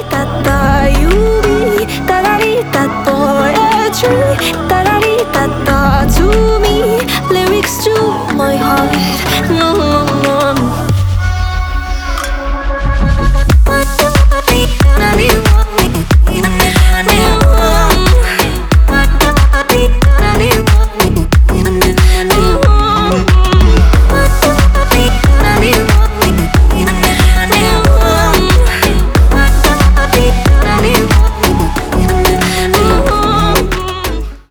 ta ta, you be ta da di ta poetry, ta da di ta ta to me, lyrics to my heart. No, no, no. Wanna be, want me,